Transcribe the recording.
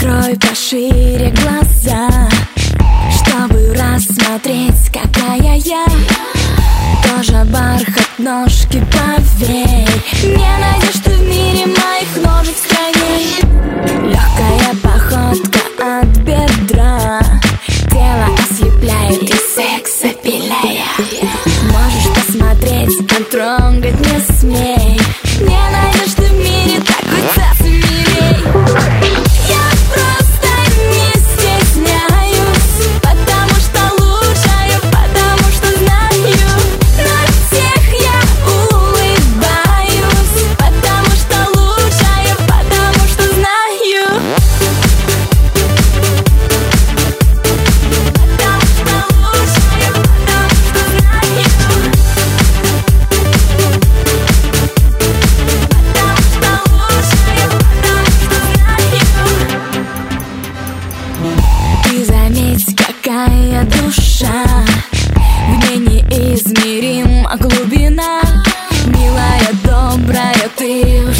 Открой пошире глаза, чтобы рассмотреть, какая я. Тоже бархат ножки, поверь, не найдешь ты в мире моих ножек стройней. Легкая походка от бедра, тело ослепляет и секс опиляет. Можешь посмотреть, а трогать не смей. Не найдешь ты в мире такой цац милей. Я просто не стесняюсь, потому что лучшая, потому что знаю. На всех я улыбаюсь, потому что лучшая, потому что знаю. Потому что лучшая, потому что знаю. Ты заметь, какая душа, в ней неизмерима глубина. Милая, добрая, ты